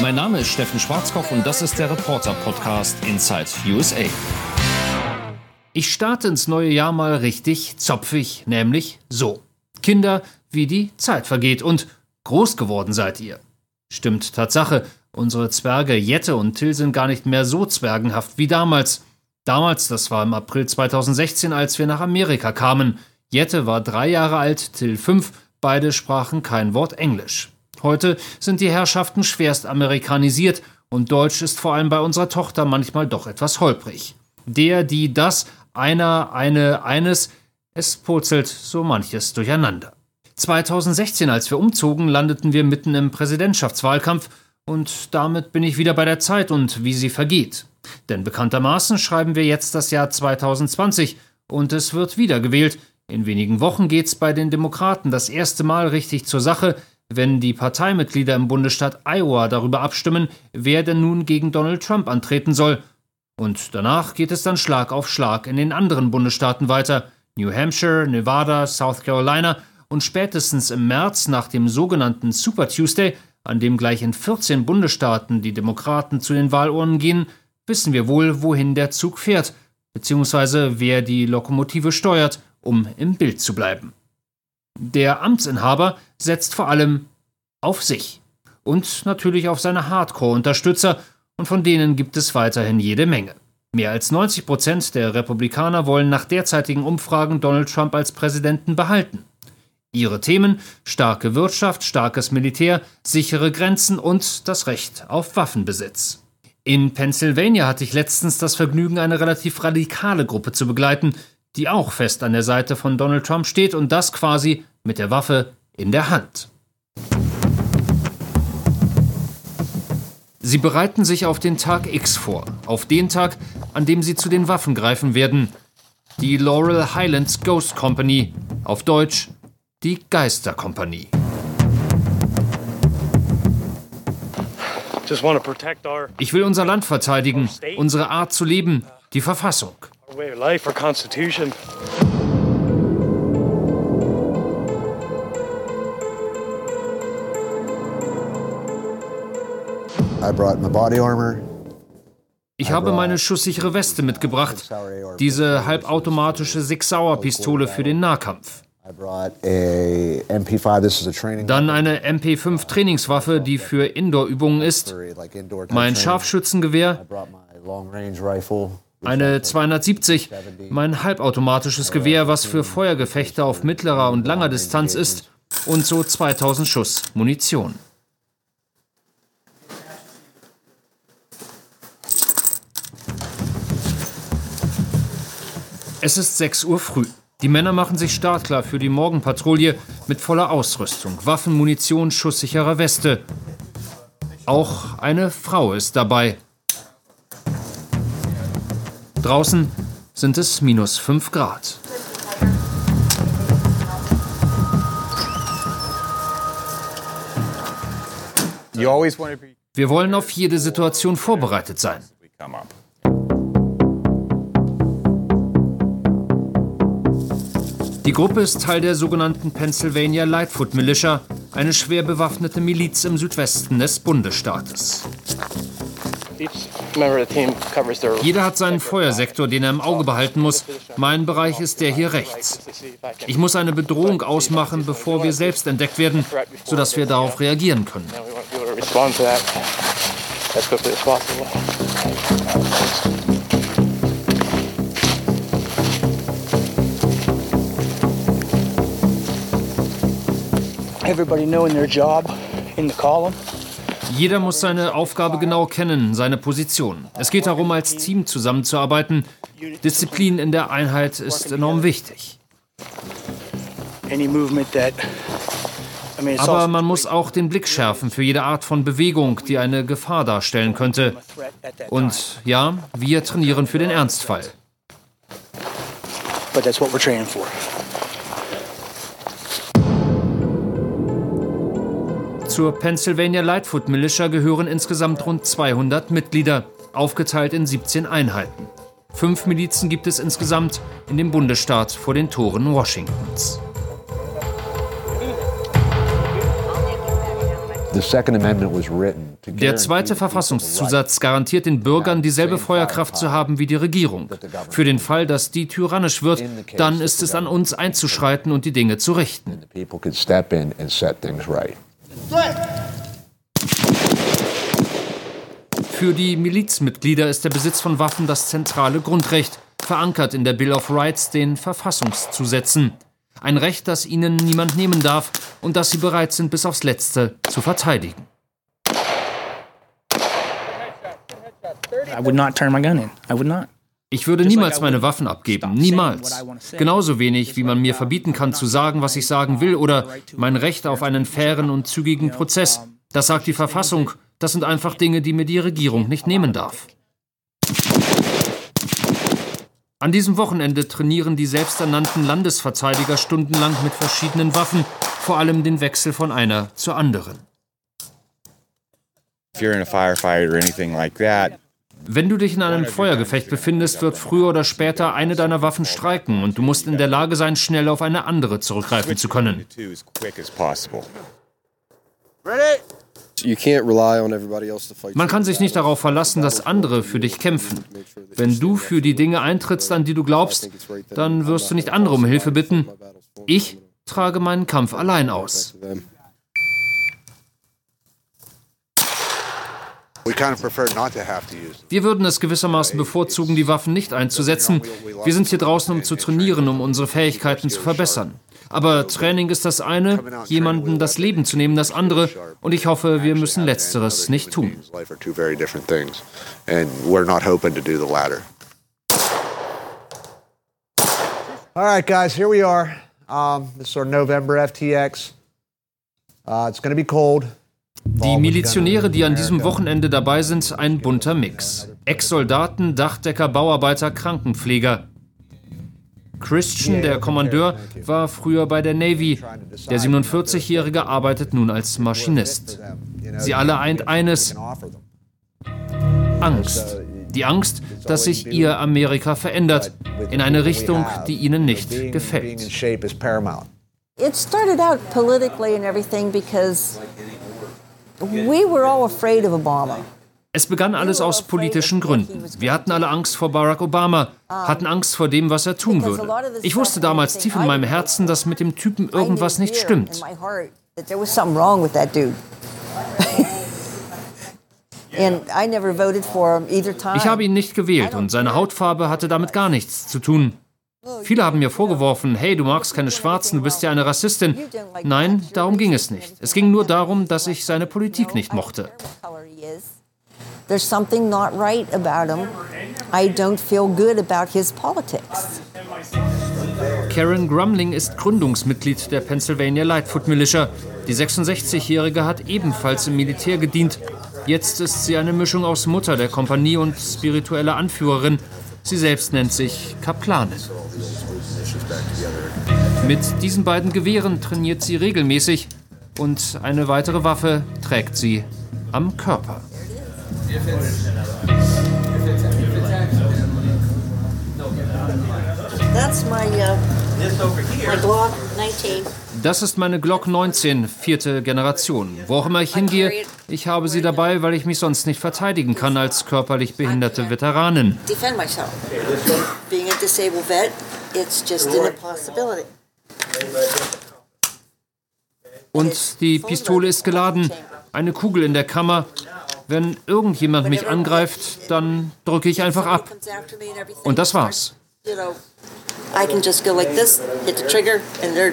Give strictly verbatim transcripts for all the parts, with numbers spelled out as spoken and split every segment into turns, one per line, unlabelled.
Mein Name ist Steffen Schwarzkopf und das ist der Reporter-Podcast Inside U S A. Ich starte ins neue Jahr mal richtig zopfig, nämlich so. Kinder, wie die Zeit vergeht und groß geworden seid ihr. Stimmt, Tatsache, unsere Zwerge Jette und Till sind gar nicht mehr so zwergenhaft wie damals. Damals, das war im April zweitausendsechzehn, als wir nach Amerika kamen. Jette war drei Jahre alt, Till fünf, beide sprachen kein Wort Englisch. Heute sind die Herrschaften schwerst amerikanisiert und Deutsch ist vor allem bei unserer Tochter manchmal doch etwas holprig. Der, die, das, einer, eine, eines, es purzelt so manches durcheinander. zweitausendsechzehn, als wir umzogen, landeten wir mitten im Präsidentschaftswahlkampf und damit bin ich wieder bei der Zeit und wie sie vergeht. Denn bekanntermaßen schreiben wir jetzt das Jahr zweitausendzwanzig und es wird wieder gewählt. In wenigen Wochen geht's bei den Demokraten das erste Mal richtig zur Sache, wenn die Parteimitglieder im Bundesstaat Iowa darüber abstimmen, wer denn nun gegen Donald Trump antreten soll. Und danach geht es dann Schlag auf Schlag in den anderen Bundesstaaten weiter. New Hampshire, Nevada, South Carolina und spätestens im März nach dem sogenannten Super Tuesday, an dem gleich in vierzehn Bundesstaaten die Demokraten zu den Wahlurnen gehen, wissen wir wohl, wohin der Zug fährt, beziehungsweise wer die Lokomotive steuert, um im Bild zu bleiben. Der Amtsinhaber setzt vor allem auf sich und natürlich auf seine Hardcore-Unterstützer und von denen gibt es weiterhin jede Menge. Mehr als neunzig Prozent der Republikaner wollen nach derzeitigen Umfragen Donald Trump als Präsidenten behalten. Ihre Themen: starke Wirtschaft, starkes Militär, sichere Grenzen und das Recht auf Waffenbesitz. In Pennsylvania hatte ich letztens das Vergnügen, eine relativ radikale Gruppe zu begleiten, die auch fest an der Seite von Donald Trump steht und das quasi mit der Waffe in der Hand. Sie bereiten sich auf den Tag X vor, auf den Tag, an dem sie zu den Waffen greifen werden. Die Laurel Highlands Ghost Company, auf Deutsch die Geisterkompanie. Ich will unser Land verteidigen, unsere Art zu leben, die Verfassung. Ich habe meine schusssichere Weste mitgebracht, diese halbautomatische Sig-Sauer-Pistole für den Nahkampf. Dann eine M P fünf Trainingswaffe, die für Indoor-Übungen ist, mein Scharfschützengewehr, eine zweihundertsiebzig, mein halbautomatisches Gewehr, was für Feuergefechte auf mittlerer und langer Distanz ist, und so zweitausend Schuss Munition. Es ist sechs Uhr früh. Die Männer machen sich startklar für die Morgenpatrouille mit voller Ausrüstung, Waffen, Munition, schusssicherer Weste. Auch eine Frau ist dabei. Draußen sind es minus fünf Grad. Wir wollen auf jede Situation vorbereitet sein. Die Gruppe ist Teil der sogenannten Pennsylvania Lightfoot Militia, eine schwer bewaffnete Miliz im Südwesten des Bundesstaates. Jeder hat seinen Feuersektor, den er im Auge behalten muss. Mein Bereich ist der hier rechts. Ich muss eine Bedrohung ausmachen, bevor wir selbst entdeckt werden, sodass wir darauf reagieren können. Jeder muss seine Aufgabe genau kennen, seine Position. Es geht darum, als Team zusammenzuarbeiten. Disziplin in der Einheit ist enorm wichtig. Aber man muss auch den Blick schärfen für jede Art von Bewegung, die eine Gefahr darstellen könnte. Und ja, wir trainieren für den Ernstfall. But that's what we're training for. Zur Pennsylvania Lightfoot Militia gehören insgesamt rund zweihundert Mitglieder, aufgeteilt in siebzehn Einheiten. Fünf Milizen gibt es insgesamt in dem Bundesstaat vor den Toren Washingtons. Der zweite Verfassungszusatz garantiert den Bürgern, dieselbe Feuerkraft zu haben wie die Regierung. Für den Fall, dass die tyrannisch wird, dann ist es an uns einzuschreiten und die Dinge zu richten. Für die Milizmitglieder ist der Besitz von Waffen das zentrale Grundrecht, verankert in der Bill of Rights, den Verfassungszusätzen. Ein Recht, das ihnen niemand nehmen darf und das sie bereit sind, bis aufs Letzte zu verteidigen.
I would not turn my gun in. I would not.
Ich würde niemals meine Waffen abgeben, niemals. Genauso wenig, wie man mir verbieten kann, zu sagen, was ich sagen will, oder mein Recht auf einen fairen und zügigen Prozess. Das sagt die Verfassung. Das sind einfach Dinge, die mir die Regierung nicht nehmen darf. An diesem Wochenende trainieren die selbsternannten Landesverteidiger stundenlang mit verschiedenen Waffen, vor allem den Wechsel von einer zur anderen. Wenn du dich in einem Feuergefecht befindest, wird früher oder später eine deiner Waffen streiken und du musst in der Lage sein, schnell auf eine andere zurückgreifen zu können. Man kann sich nicht darauf verlassen, dass andere für dich kämpfen. Wenn du für die Dinge eintrittst, an die du glaubst, dann wirst du nicht andere um Hilfe bitten. Ich trage meinen Kampf allein aus. Wir würden es gewissermaßen bevorzugen, die Waffen nicht einzusetzen. Wir sind hier draußen, um zu trainieren, um unsere Fähigkeiten zu verbessern. Aber Training ist das eine, jemandem das Leben zu nehmen das andere. Und ich hoffe, wir müssen Letzteres nicht tun.
All right, guys, here we are. Um, this is our November F T X. Uh, it's going to be cold.
Die Milizionäre, die an diesem Wochenende dabei sind, ein bunter Mix. Ex-Soldaten, Dachdecker, Bauarbeiter, Krankenpfleger. Christian, der Kommandeur, war früher bei der Navy. Der siebenundvierzigjährige arbeitet nun als Maschinist. Sie alle eint eines: Angst. Die Angst, dass sich ihr Amerika verändert, in eine Richtung, die ihnen nicht gefällt.
It started out politically and everything because we were all afraid of Obama.
Es begann alles aus politischen Gründen. Wir hatten alle Angst vor Barack Obama, hatten Angst vor dem, was er tun würde. Ich wusste damals tief in meinem Herzen, dass mit dem Typen irgendwas nicht stimmt. Ich habe ihn nicht gewählt und seine Hautfarbe hatte damit gar nichts zu tun. Viele haben mir vorgeworfen, hey, du magst keine Schwarzen, du bist ja eine Rassistin. Nein, darum ging es nicht. Es ging nur darum, dass ich seine Politik nicht mochte.
There's something not right about him. I don't feel good about his politics.
Karen Grumling ist Gründungsmitglied der Pennsylvania Lightfoot Militia. Die sechsundsechzigjährige hat ebenfalls im Militär gedient. Jetzt ist sie eine Mischung aus Mutter der Kompanie und spiritueller Anführerin. Sie selbst nennt sich Kaplanin. Mit diesen beiden Gewehren trainiert sie regelmäßig und eine weitere Waffe trägt sie am Körper.
That's my, uh, my Glock nineteen.
Das ist meine Glock neunzehn, vierte Generation. Wo auch immer ich hingehe, ich habe sie dabei, weil ich mich sonst nicht verteidigen kann als körperlich behinderte Veteranin.
Defend myself. Being a disabled vet, it's just an impossibility.
Und die Pistole ist geladen, eine Kugel in der Kammer. Wenn irgendjemand mich angreift, dann drücke ich einfach ab. Und das war's.
I can just go like this, hit the trigger, and they're...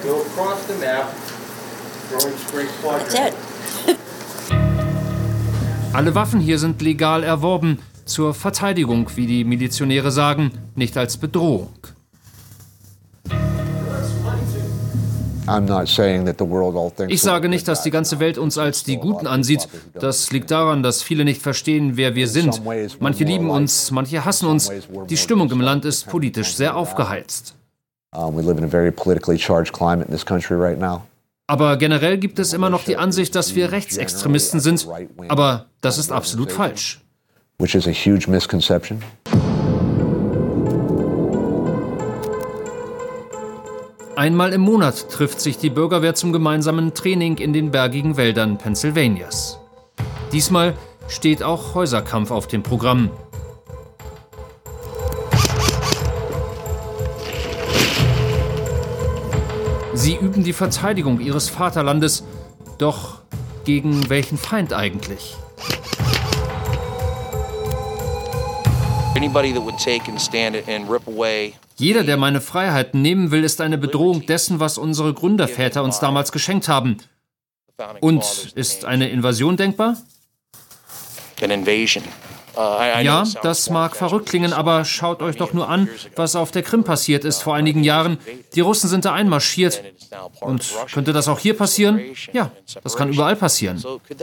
That's it.
Alle Waffen hier sind legal erworben, zur Verteidigung, wie die Milizionäre sagen, nicht als Bedrohung. Ich sage nicht, dass die ganze Welt uns als die Guten ansieht. Das liegt daran, dass viele nicht verstehen, wer wir sind. Manche lieben uns, manche hassen uns. Die Stimmung im Land ist politisch sehr aufgeheizt. Aber generell gibt es immer noch die Ansicht, dass wir Rechtsextremisten sind. Aber das ist absolut falsch.
Which is a huge misconception.
Einmal im Monat trifft sich die Bürgerwehr zum gemeinsamen Training in den bergigen Wäldern Pennsylvanias. Diesmal steht auch Häuserkampf auf dem Programm. Sie üben die Verteidigung ihres Vaterlandes. Doch gegen welchen Feind eigentlich? Jeder, der meine Freiheiten nehmen will, ist eine Bedrohung dessen, was unsere Gründerväter uns damals geschenkt haben. Und ist eine Invasion denkbar? Ja, das mag verrückt klingen, aber schaut euch doch nur an, was auf der Krim passiert ist vor einigen Jahren. Die Russen sind da einmarschiert. Und könnte das auch hier passieren? Ja, das kann überall passieren.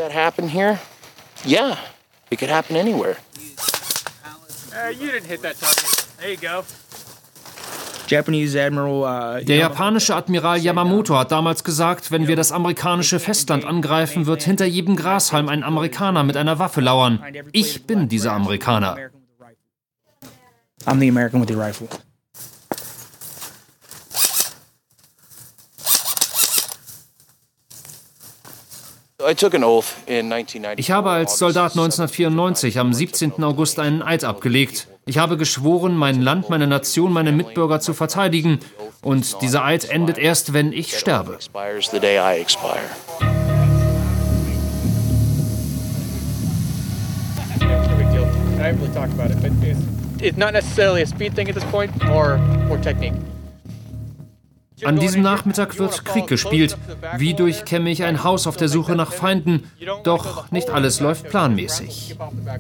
Der japanische Admiral Yamamoto hat damals gesagt, wenn wir das amerikanische Festland angreifen, wird hinter jedem Grashalm ein Amerikaner mit einer Waffe lauern. Ich bin dieser Amerikaner.
I'm the American with the rifle.
Ich habe als Soldat neunzehnhundertvierundneunzig am siebzehnten August einen Eid abgelegt. Ich habe geschworen, mein Land, meine Nation, meine Mitbürger zu verteidigen. Und dieser Eid endet erst, wenn ich sterbe. An diesem Nachmittag wird Krieg gespielt. Wie durchkämme ich ein Haus auf der Suche nach Feinden? Doch nicht alles läuft planmäßig.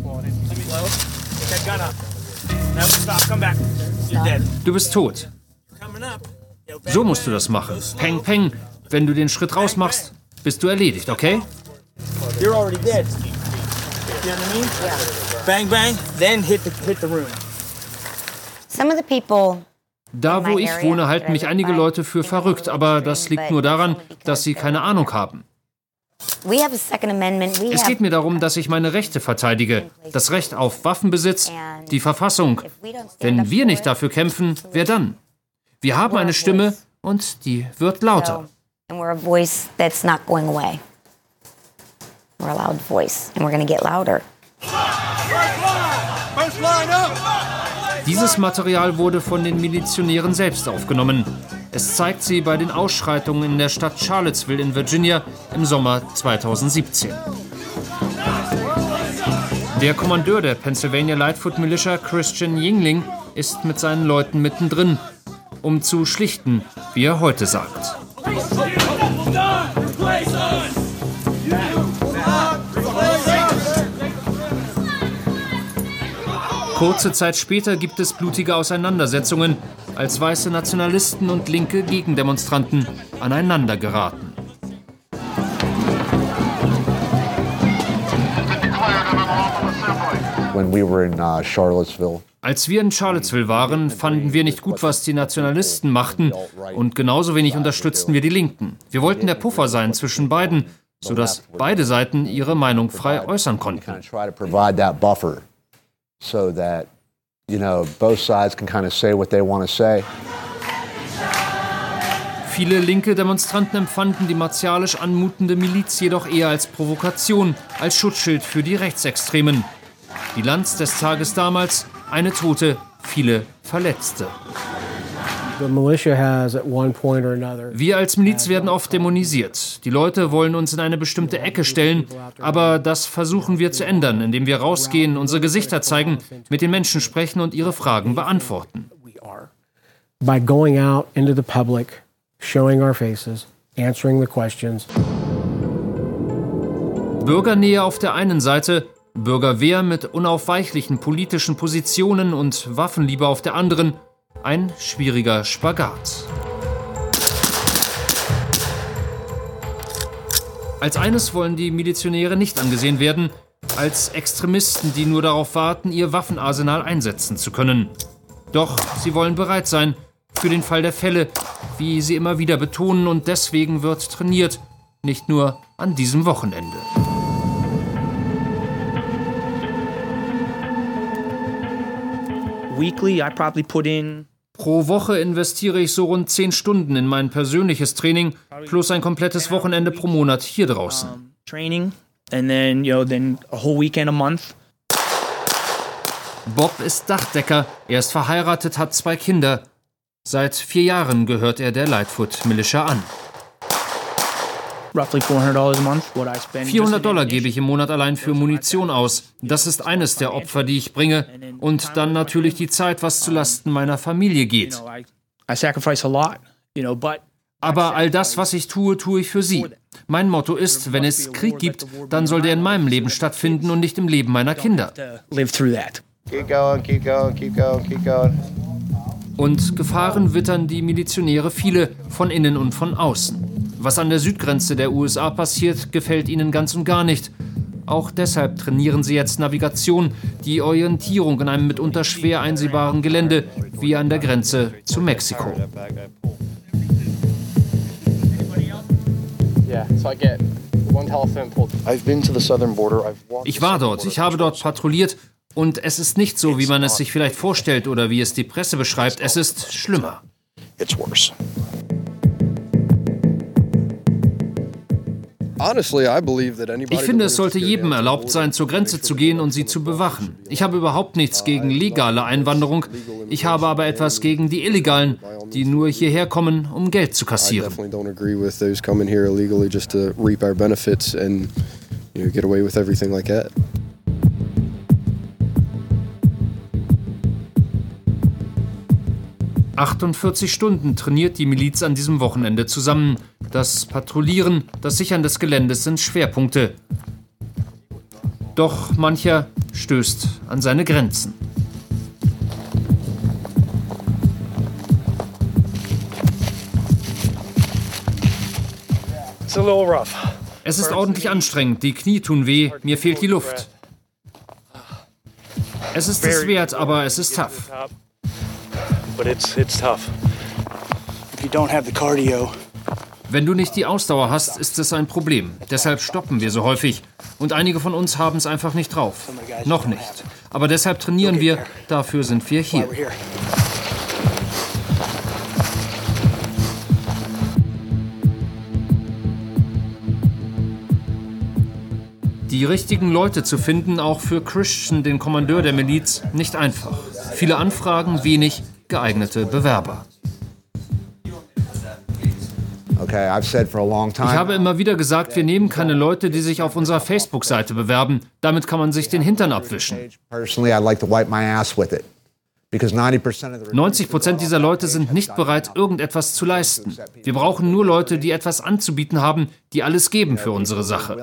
Du bist tot. So musst du das machen. Peng, peng. Wenn du den Schritt raus machst, bist du erledigt, okay?
You're already dead. You know what I mean? Yeah. Bang, bang, then hit the, hit the room.
Some of the people.
Da, wo ich wohne, halten mich einige Leute für verrückt, aber das liegt nur daran, dass sie keine Ahnung haben. Es geht mir darum, dass ich meine Rechte verteidige. Das Recht auf Waffenbesitz, die Verfassung. Wenn wir nicht dafür kämpfen, wer dann? Wir haben eine Stimme und die wird lauter. Dieses Material wurde von den Milizionären selbst aufgenommen. Es zeigt sie bei den Ausschreitungen in der Stadt Charlottesville in Virginia im Sommer zweitausendsiebzehn. Der Kommandeur der Pennsylvania Lightfoot Militia, Christian Yingling, ist mit seinen Leuten mittendrin, um zu schlichten, wie er heute sagt. Kurze Zeit später gibt es blutige Auseinandersetzungen, als weiße Nationalisten und linke Gegendemonstranten aneinander geraten.
When we were in uh, Charlottesville.
Als wir in Charlottesville waren, fanden wir nicht gut, was die Nationalisten machten, und genauso wenig unterstützten wir die Linken. Wir wollten der Puffer sein zwischen beiden, sodass beide Seiten ihre Meinung frei äußern konnten.
So that, you know, both sides can kind of say what they want to say.
Viele linke Demonstranten empfanden die martialisch anmutende Miliz jedoch eher als Provokation, als Schutzschild für die Rechtsextremen. Bilanz des Tages damals: eine Tote, viele Verletzte. Wir als Miliz werden oft dämonisiert. Die Leute wollen uns in eine bestimmte Ecke stellen, aber das versuchen wir zu ändern, indem wir rausgehen, unsere Gesichter zeigen, mit den Menschen sprechen und ihre Fragen beantworten.
By going out into the public, showing our faces, answering the questions.
Bürgernähe auf der einen Seite, Bürgerwehr mit unaufweichlichen politischen Positionen und Waffenliebe auf der anderen. Ein schwieriger Spagat. Als eines wollen die Milizionäre nicht angesehen werden, als Extremisten, die nur darauf warten, ihr Waffenarsenal einsetzen zu können. Doch sie wollen bereit sein für den Fall der Fälle, wie sie immer wieder betonen, und deswegen wird trainiert, nicht nur an diesem Wochenende.
Weekly, I probably put in
Pro Woche investiere ich so rund zehn Stunden in mein persönliches Training, plus ein komplettes Wochenende pro Monat hier draußen.
Training and then, you know, then a whole weekend a month.
Bob ist Dachdecker, er ist verheiratet, hat zwei Kinder. Seit vier Jahren gehört er der Lightfoot Militia an.
Roughly four hundred dollars a month. What I spend.
vierhundert Dollar gebe ich im Monat allein für Munition aus. Das ist eines der Opfer, die ich bringe. Und dann natürlich die Zeit, was zu Lasten meiner Familie geht.
I sacrifice a lot, you know, but
Aber all das, was ich tue, tue ich für sie. Mein Motto ist, wenn es Krieg gibt, dann soll der in meinem Leben stattfinden und nicht im Leben meiner Kinder.
live through that.
Keep going, keep going, keep going, keep going.
Und Gefahren wittern die Milizionäre viele, von innen und von außen. Was an der Südgrenze der U S A passiert, gefällt ihnen ganz und gar nicht. Auch deshalb trainieren sie jetzt Navigation, die Orientierung in einem mitunter schwer einsehbaren Gelände, wie an der Grenze zu Mexiko. Ich war dort, ich habe dort patrouilliert und es ist nicht so, wie man es sich vielleicht vorstellt oder wie es die Presse beschreibt. Es ist schlimmer. Ich finde, es sollte jedem erlaubt sein, zur Grenze zu gehen und sie zu bewachen. Ich habe überhaupt nichts gegen legale Einwanderung. Ich habe aber etwas gegen die Illegalen, die nur hierher kommen, um Geld zu kassieren. achtundvierzig Stunden trainiert die Miliz an diesem Wochenende zusammen. Das Patrouillieren, das Sichern des Geländes sind Schwerpunkte. Doch mancher stößt an seine Grenzen. Es ist ordentlich anstrengend, die Knie tun weh, mir fehlt die Luft. Es ist es wert, aber es ist tough.
But it's it's tough. If you don't have the cardio.
Wenn du nicht die Ausdauer hast, ist es ein Problem. Deshalb stoppen wir so häufig. Und einige von uns haben es einfach nicht drauf. Noch nicht. Aber deshalb trainieren wir. Dafür sind wir hier. Die richtigen Leute zu finden, auch für Christian, den Kommandeur der Miliz, nicht einfach. Viele Anfragen, wenig geeignete Bewerber. Ich habe immer wieder gesagt, wir nehmen keine Leute, die sich auf unserer Facebook-Seite bewerben. Damit kann man sich den Hintern abwischen. neunzig Prozent dieser Leute sind nicht bereit, irgendetwas zu leisten. Wir brauchen nur Leute, die etwas anzubieten haben, die alles geben für unsere Sache.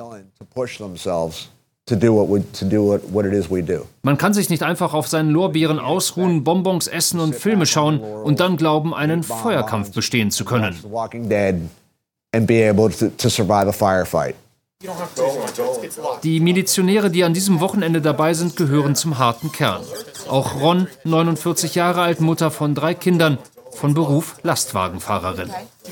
Man kann sich nicht einfach auf seinen Lorbeeren ausruhen, Bonbons essen und Filme schauen und dann glauben, einen Feuerkampf bestehen zu können. Die Milizionäre, die an diesem Wochenende dabei sind, gehören zum harten Kern. Auch Ron, neunundvierzig Jahre alt, Mutter von drei Kindern, von Beruf Lastwagenfahrerin.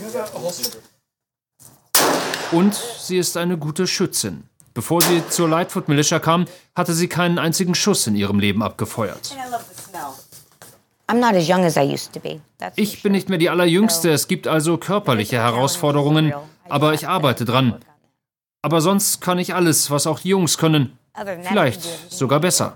Und sie ist eine gute Schützin. Bevor sie zur Lightfoot Militia kam, hatte sie keinen einzigen Schuss in ihrem Leben abgefeuert. Ich bin nicht mehr die Allerjüngste, es gibt also körperliche Herausforderungen, aber ich arbeite dran. Aber sonst kann ich alles, was auch die Jungs können. Vielleicht sogar besser.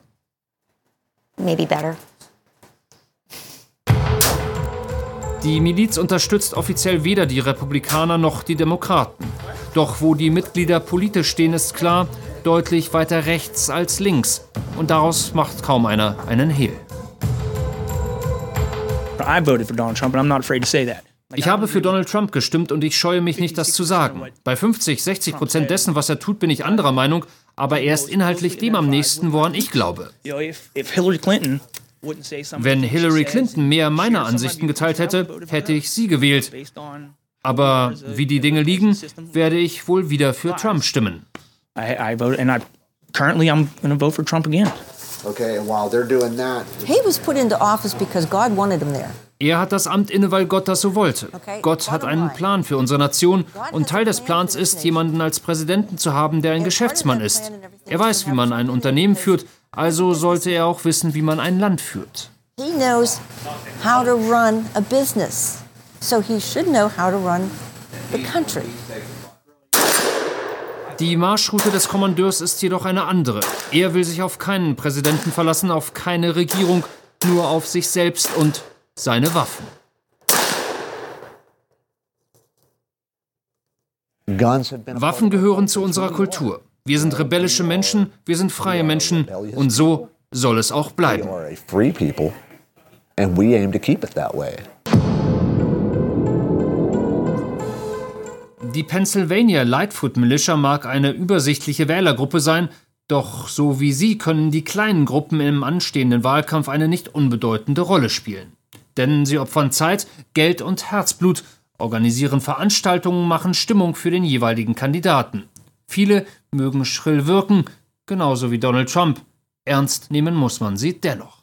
Die Miliz unterstützt offiziell weder die Republikaner noch die Demokraten. Doch wo die Mitglieder politisch stehen, ist klar, deutlich weiter rechts als links. Und daraus macht kaum einer einen Hehl. Ich habe für Donald Trump gestimmt und ich scheue mich nicht, das zu sagen. Bei fünfzig, sechzig Prozent dessen, was er tut, bin ich anderer Meinung, aber er ist inhaltlich dem am nächsten, woran ich glaube. Wenn Hillary Clinton mehr meiner Ansichten geteilt hätte, hätte ich sie gewählt. Aber wie die Dinge liegen, werde ich wohl wieder für Trump stimmen.
I, I vote, and I currently I'm going to vote for Trump again.
Okay, and while they're doing that,
He was put into office because God wanted him there.
Er hat das Amt inne, weil Gott das so wollte. Gott hat einen Plan für unsere Nation und Teil des Plans ist, jemanden als Präsidenten zu haben, der ein Geschäftsmann ist. Er weiß, wie man ein Unternehmen führt, also sollte er auch wissen, wie man ein Land führt.
He knows how to run a business, so he should know how to run the country.
Die Marschroute des Kommandeurs ist jedoch eine andere. Er will sich auf keinen Präsidenten verlassen, auf keine Regierung, nur auf sich selbst und seine Waffen. Waffen gehören zu unserer Kultur. Wir sind rebellische Menschen, wir sind freie Menschen und so soll es auch bleiben. Die Pennsylvania Lightfoot Militia mag eine übersichtliche Wählergruppe sein, doch so wie sie können die kleinen Gruppen im anstehenden Wahlkampf eine nicht unbedeutende Rolle spielen. Denn sie opfern Zeit, Geld und Herzblut, organisieren Veranstaltungen, machen Stimmung für den jeweiligen Kandidaten. Viele mögen schrill wirken, genauso wie Donald Trump. Ernst nehmen muss man sie dennoch.